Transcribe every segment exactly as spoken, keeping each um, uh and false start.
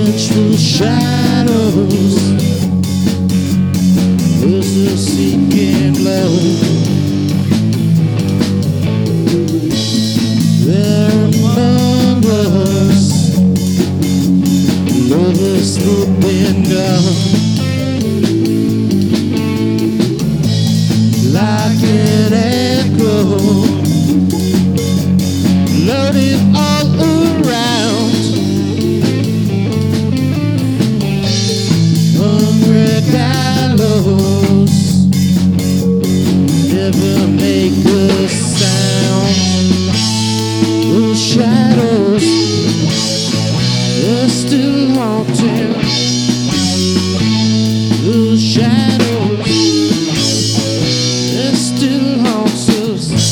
vengeful shadows, those who seeking love. They're among us, lovers swooping down like an echo, loaded all around. Hungry gallows never make a sound. Those shadows, they're still haunting. Those shadows, they're still haunts us.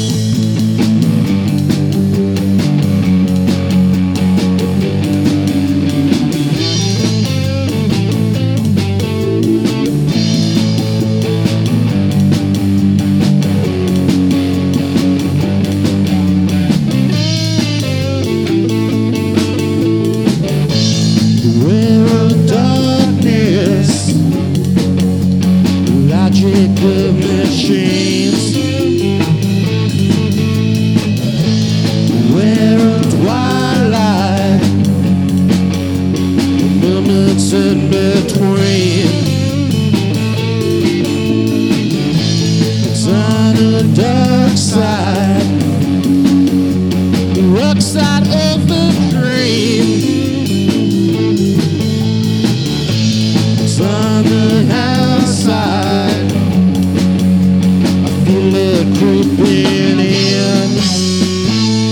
Of machines, where a twilight, moments in between. It's on the dark side, the rock side of the dream. It's on the outside, feel it creeping in.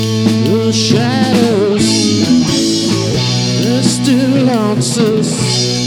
The shadows, they're still haunts us.